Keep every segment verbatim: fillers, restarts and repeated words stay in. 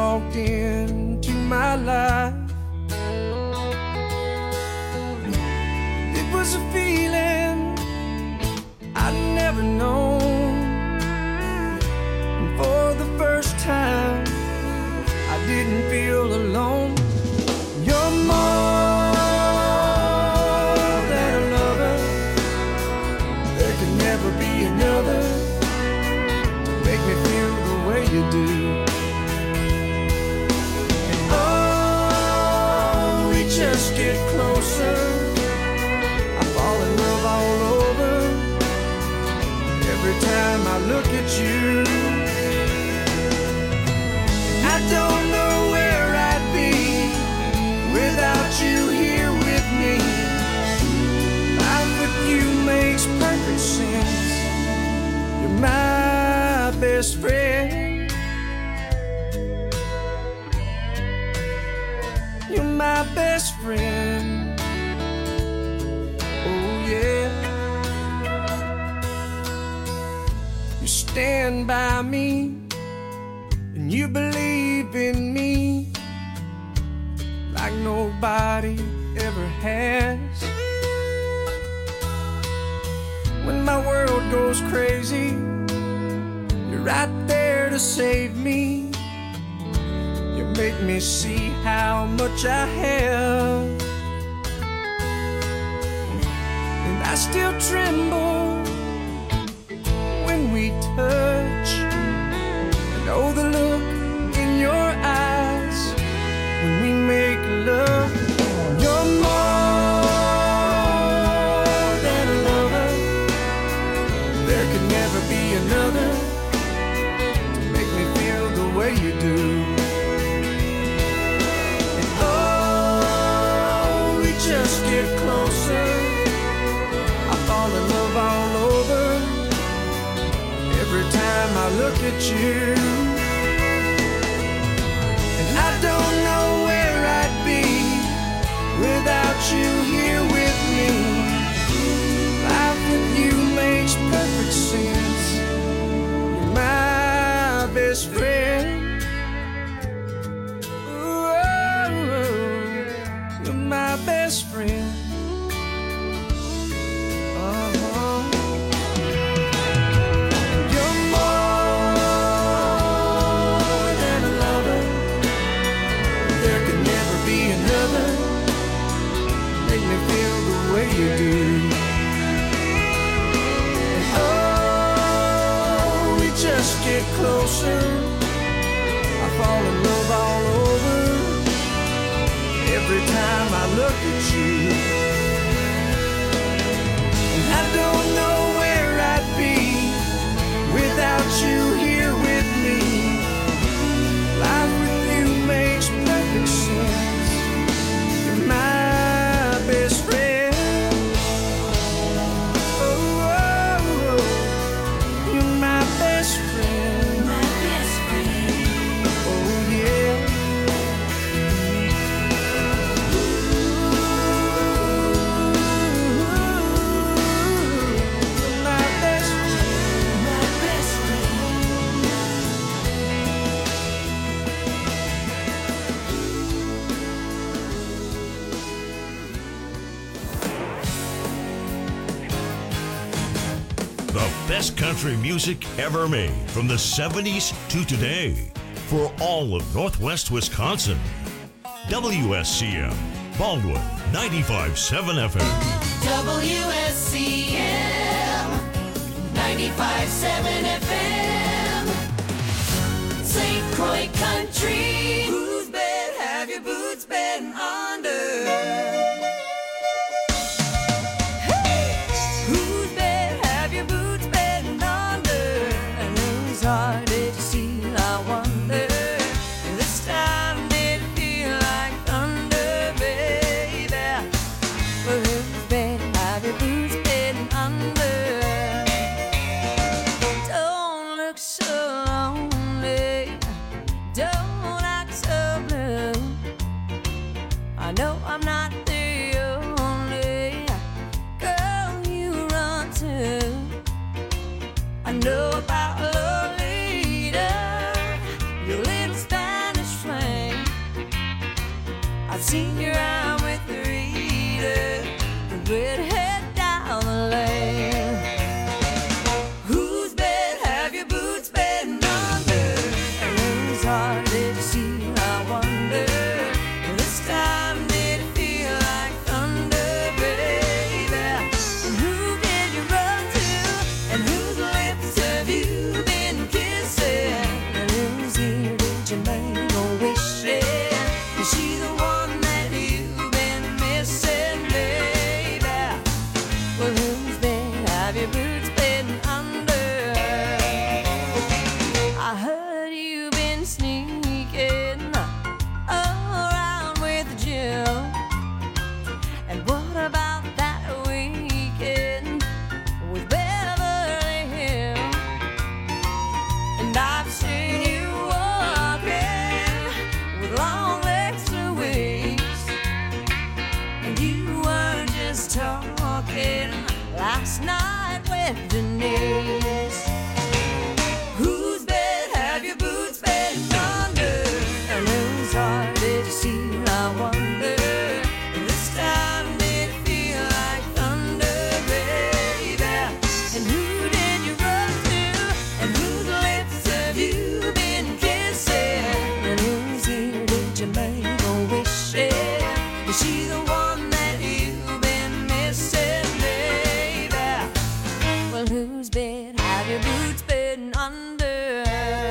walked into my life. It was a feeling I'd never known. And for the first time, I didn't feel alone. You're more than a lover. There can never be another to make me feel the way you do. And oh, we just get closer. I fall in love all over every time I look at you. I don't know where I'd be without you here with me. Life with you makes perfect sense. You're my best friend. You're my best friend. Oh yeah. You stand by me and you believe in me like nobody ever has. When my world goes crazy, you're right there to save me. You make me see how much I have, and I still tremble when we touch. And oh, the look in your eyes when we make love. You're more than a lover. There could never be another to make me feel the way you do. And oh, we just get closer. I fall in love all over every time I look at you. And I don't know where I'd be without you here with me. Life with you makes perfect sense. You're my best friend. Ooh, you're my best friend. Uh-huh. You're more than a lover. There could never be another. Make me feel the way you do. And oh, we just get closer. I fall in love all over every time I look at you. And I don't know where I'd be without you here with me. Life with you makes perfect sense. You're my best friend. Oh, oh, oh. You're my best friend. My best friend. Oh yeah. You're my best friend. My best The best country music ever made from the seventies to today for all of Northwest Wisconsin. W S C M, Baldwin, ninety-five point seven F M. W S C M ninety-five point seven F M. Saint Croix Country. Whose bed have your boots been under? Whose bed have your boots been under? And whose heart did you steal, I wonder? This time did it feel like thunder, baby? Well, whose bed have your boots been under? Don't look seen you around with the reader, the redhead down the lane. Whose bed have your boots been under? And whose heart did you see? I wonder. This time did it feel like thunder, baby? And who did you run to? And whose lips have you been kissing? And whose ear did you make a wish in? Is she the one that you've been missing, baby? Well, whose bed have your boots been under? I heard you've been sneaking around with Jim. And what about that weekend with Beverly Hills? And I've seen you walking with long legs to waist. And you were just talking last night with Denise. Whose bed have your boots been under? And whose heart did you see? I wonder. This time did it feel like thunder, baby? And who did you run to? And whose lips have you been kissing? And whose ear did you make a wish in? Is she the one that you've been missing, baby? Well, whose bed have your boots been under?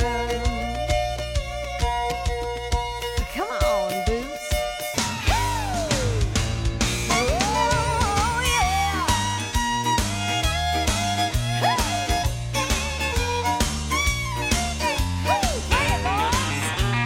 Come on, boots. Oh, yeah. Hey, boys.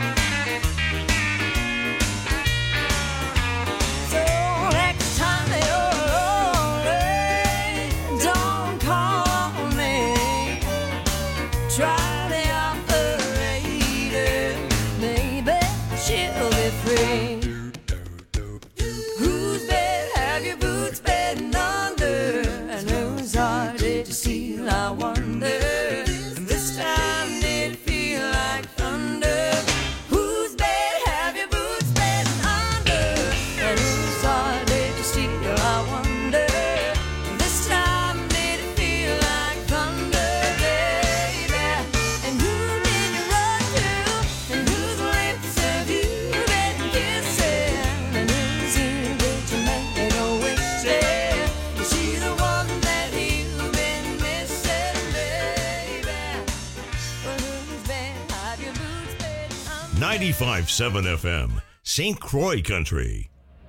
So next time you're lonely, don't call on me. Try the operator, maybe she'll be free. Whose bed have your boots been under? And whose heart did you steal? I wonder. And this time did it feel like thunder? Whose bed have your boots been under? And whose heart did you steal? I wonder. This time did it feel like thunder, baby? And who did you run to? And whose lips have you been kissing? And whose ear did you make a wish in? Is she the one that you've been missing, baby? Well, whose bed have your boots been under? ninety-five point seven F M, Saint Croix Country.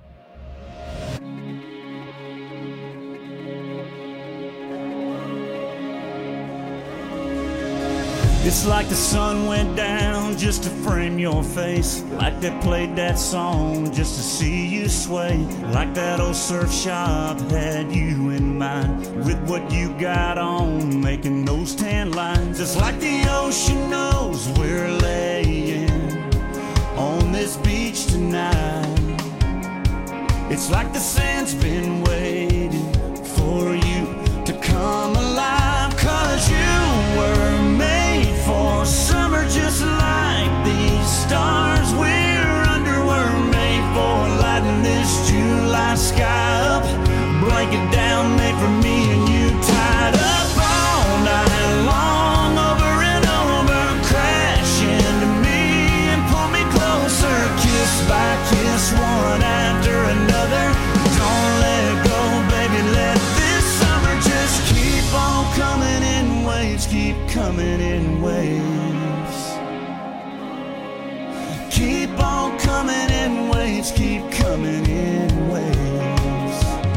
It's like the sun went down just to frame your face. Like they played that song just to see you sway. Like that old surf shop had you in mind, with what you got on, making those tan lines. It's like the ocean knows we're laying on this beach tonight. It's like the sand's been waiting for you to come alive. Cause you were made for summer, just like these stars we're under were made for. Lighting this July sky up, blanket down, made for me and you, tied up all night long, over and over. Crash into me and pull me closer, kiss by kiss, one after another. Don't let go, baby, let this summer just keep on coming in waves, keep coming in waves. Keep on coming in waves, keep coming in waves.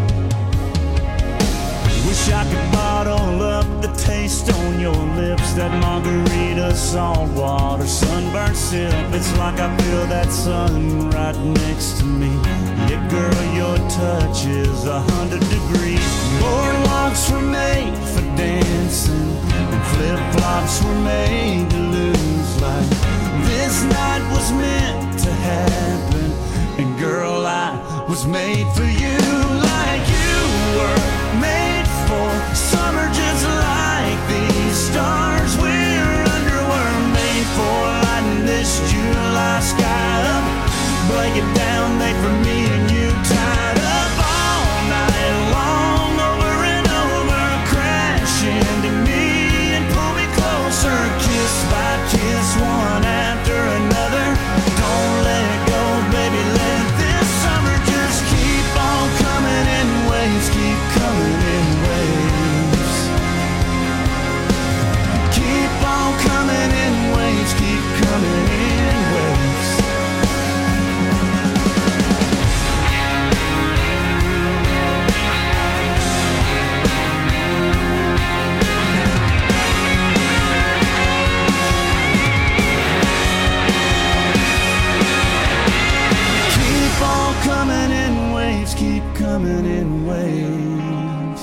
Wish I could bottle up the taste on your lips, that margarita, salt water, sunburnt sip. It's like I feel that sun right next to me. Yeah, girl, your touch is a hundred degrees. Boardwalks were made for dancing, and flip-flops were made to lose. Like this night was meant to happen, and girl, I was made for you. Like you were made for summer, just like these stars we're under were made for. Lighting this July sky up, break it down, made for me and you, tied up all night long, over and over, crash into me and pull me closer, kiss by kiss, one after another. Don't let go, baby, let this summer just keep on coming in waves, keep coming in waves. Keep on coming in waves, keep coming in waves. Keep on coming in waves, keep coming in waves.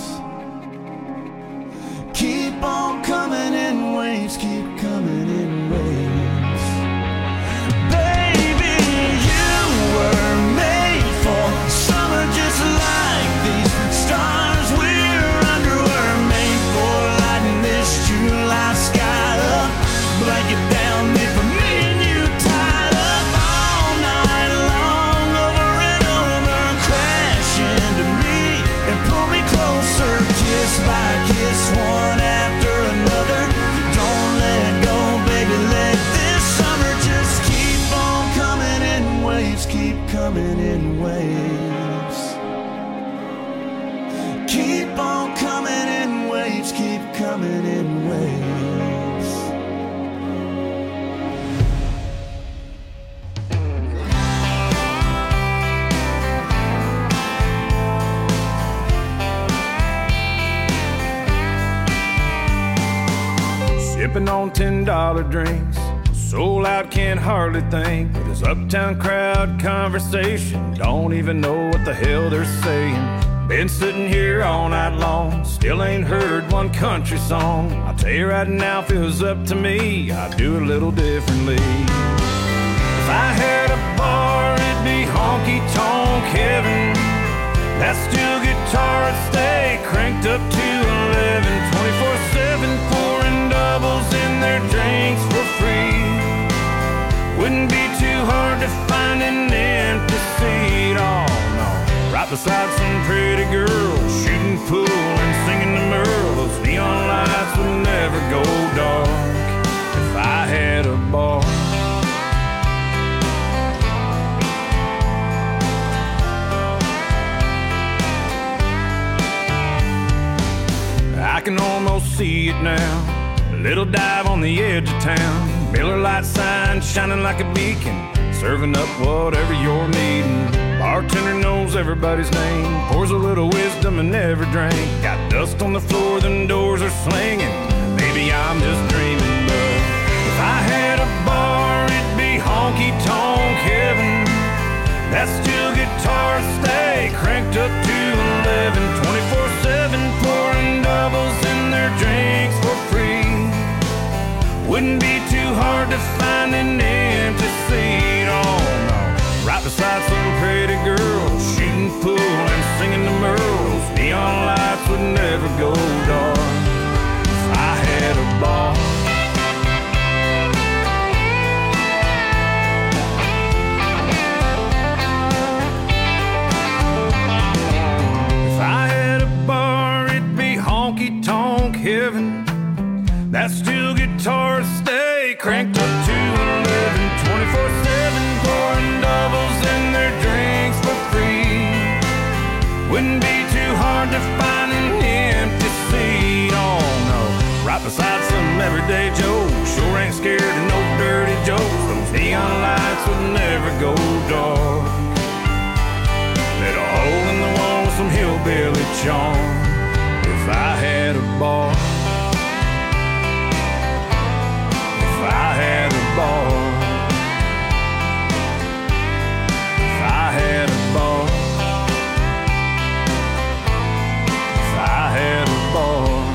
Keep on coming in waves, keep coming in waves. Baby, you were made for summer just like these stars we're under were made for, lighting this July sky up, blanket down, made for me and you, tied up all night long, over and over, crash into me and pull me closer, kiss by kiss, one after another. Don't let go, baby, let this summer just keep on coming in waves, keep coming in waves. Keep on coming in waves, keep coming in waves. Sipping on ten dollar drinks, soul out, can't hardly think. This uptown crowd conversation, don't even know what the hell they're saying. Been sitting here all night long, still ain't heard one country song. I'll tell you right now, if it was up to me, I'd do it a little differently. If I had a bar, it'd be honky-tonk heaven. That steel guitar would stay cranked up to eleven, twenty-four seven, pouring doubles in their drinks for free. Wouldn't be too hard to find an empty seat, oh no. Right beside some pretty girl, shooting pool and singing to Merle. Those neon lights would never go dark if I had a bar. I can almost see it now, a little dive on the edge of town, Miller Lite sign shining like a beacon, serving up whatever you're needing. Bartender knows everybody's name, pours a little wisdom in every drink. Got dust on the floor, them doors are slinging. Maybe I'm just dreaming, but if I had a bar, it'd be honky-tonk heaven. That steel guitar stay cranked up to eleven, twenty-four seven, pouring doubles in their drinks for free. Wouldn't be too hard to find an empty seat, oh no. Right beside some pretty girl, shooting pool and singing to Merle. Those neon lights would never go dark if I had a bar. If I had a bar, it'd be honky-tonk heaven. That steel guitar stay cranked up to eleven, twenty-four seven, pouring doubles in their drinks for free. Wouldn't be too hard to find an empty seat, oh no. Right beside some everyday Joe, sure ain't scared of no dirty jokes. Those neon lights would never go dark. Let a hole in the wall with some hillbilly charm if I had a bar. If I had a bar, if I had a bar, if I had a bar.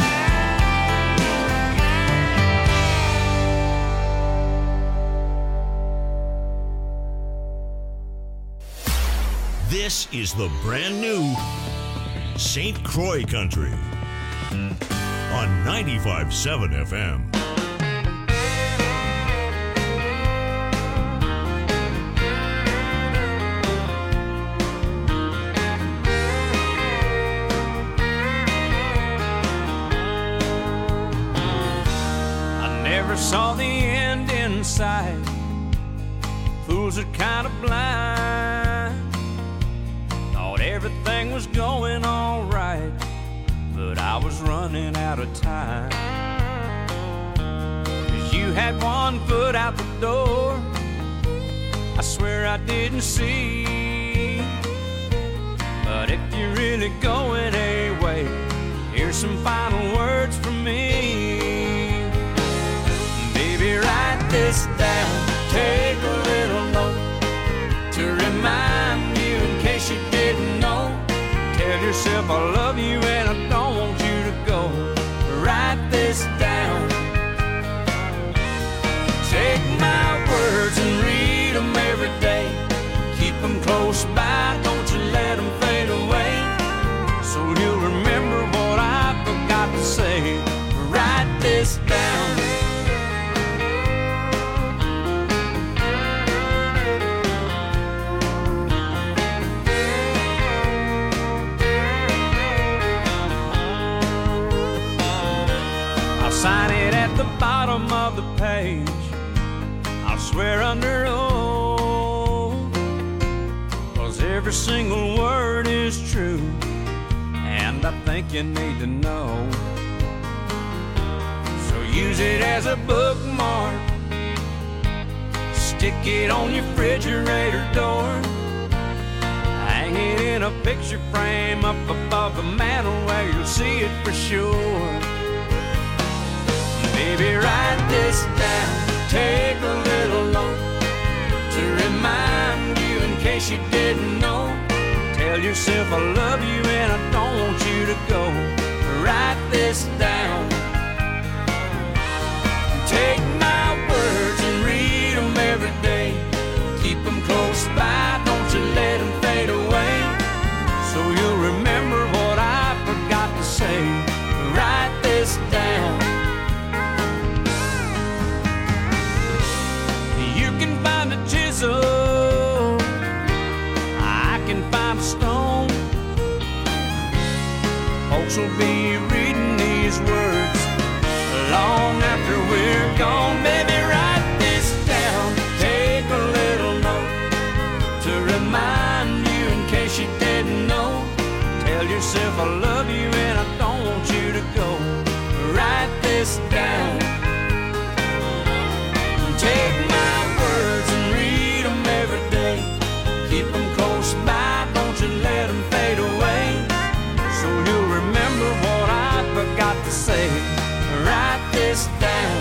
This is the brand new Saint Croix Country on ninety-five point seven F M. sight. Fools are kind of blind. Thought everything was going all right, but I was running out of time. 'Cause you had one foot out the door, I swear I didn't see. But if you're really going away, here's some final words from me. Baby, write this down, take a little note to remind you in case you didn't know. Tell yourself I love you and I don't want you to go. Write this down. Take my words and read them every day. Keep them close by, don't you let them fade away. So you'll remember what I forgot to say. Write this down. I'll sign it at the bottom of the page. I'll swear under oath, 'cause every single word is true, and I think you need to know. So use it as a bookmark, stick it on your refrigerator door, hang it in a picture frame up above the mantel where you'll see it for sure. Baby, write this down, take a little note to remind you in case you didn't know. Tell yourself I love you and I don't want you to go. Write this down. Take my words and read them every day. Keep them close by, don't you let them fade away. So you'll remember what I forgot to say. Write this down. You can find a chisel, I can find a stone. Folks will be reading these words long after we're gone. Baby, write this down, take a little note to remind you in case you didn't know. Tell yourself I love you and I don't want you to go. Write this down. Take my words and read them every day. Keep them close by, don't you let them fade away. So you'll remember what I forgot to say. Write this down.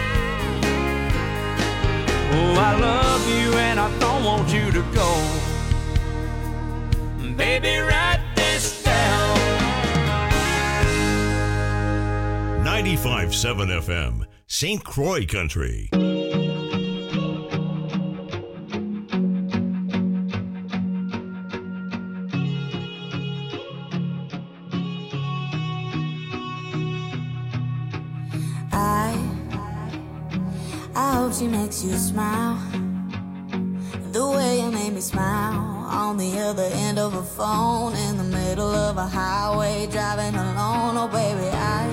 Oh, I love you and I don't want you to go. Baby, write this down. ninety-five point seven F M, Saint Croix Country. She makes you smile the way you made me smile on the other end of a phone in the middle of a highway driving alone. Oh baby, I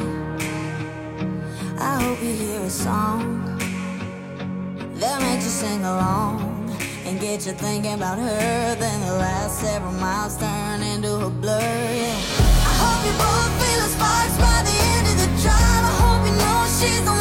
I hope you hear a song that makes you sing along and get you thinking about her. Then the last several miles turn into a blur. Yeah. I hope you both feel the sparks by the end of the drive. I hope you know she's the